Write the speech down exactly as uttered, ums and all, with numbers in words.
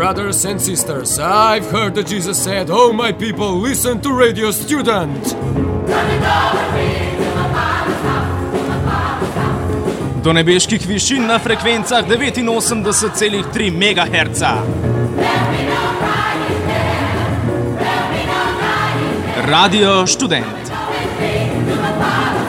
brothers and sisters, I've heard that Jesus said, "Oh my people, listen to Radio Student." Do nebeških višin na frekvencah devetinosemdeset celih tri megaherca. Radio Študent.